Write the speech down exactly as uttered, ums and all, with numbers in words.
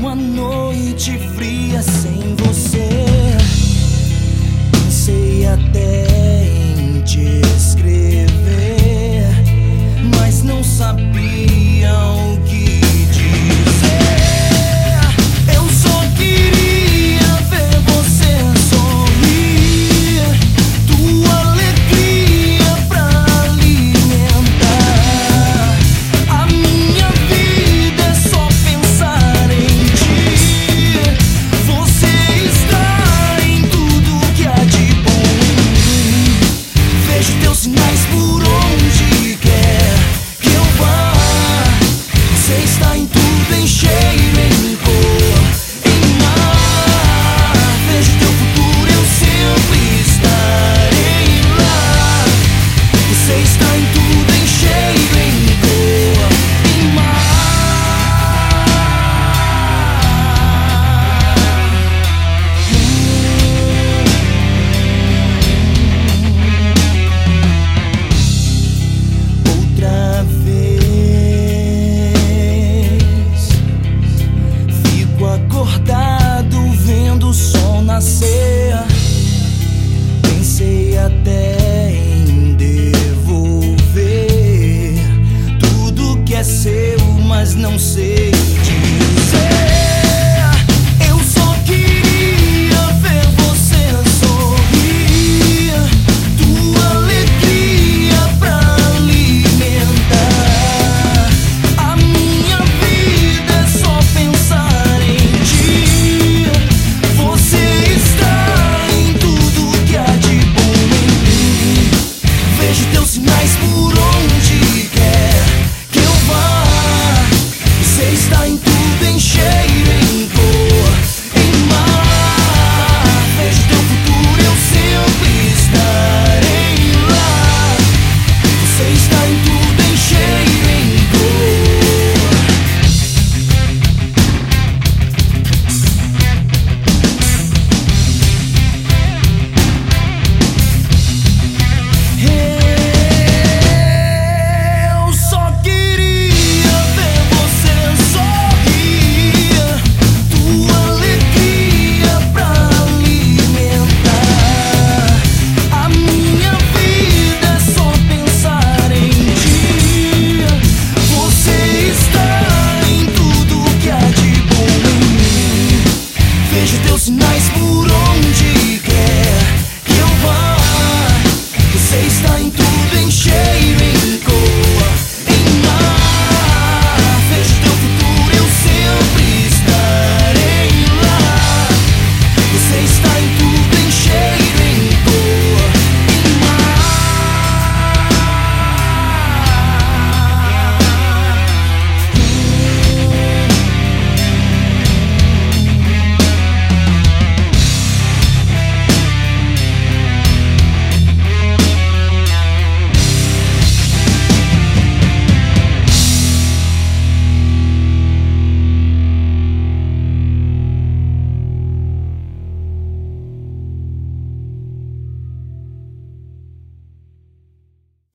uma noite fria sem você. Pensei até em te escrever, mas não sabia o que dizer. Eu só queria ver você sorrir, tua alegria pra alimentar a minha vida. É só pensar em ti. Você está em tudo que há de bom em mim. Vejo teus sinais por onde quer que eu vá. Você está em tudo, em cheiro, em cor, em mar. Vejo teu futuro, eu sempre estarei lá. Você está em tudo, em cheiro, em cor, em mar. Outra vez fico acordado vendo o sol nascer. Pensei até em devolver tudo que é seu, mas não sei